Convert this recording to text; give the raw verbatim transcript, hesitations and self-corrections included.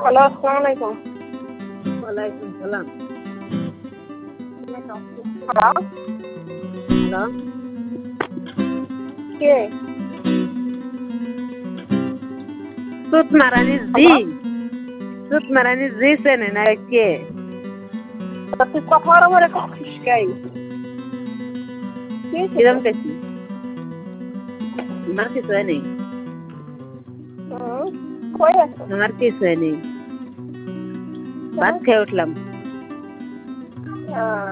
Hello, আসসালামু আলাইকুম। ওয়ালাইকুম সালাম। হ্যালো, হ্যালো, কে? সুত মারানি জি, হ্যালো, সুত মারানি জি চেনে না কে? তা তুই কথা বলার পরে করছিস কাই? কে ছিল? কিরম কেছি? আমার কিছু হয়নি, হুম, কই আছো? আমার কিছু হয়নি। ভাত খেয়ে উঠলাম। আহ,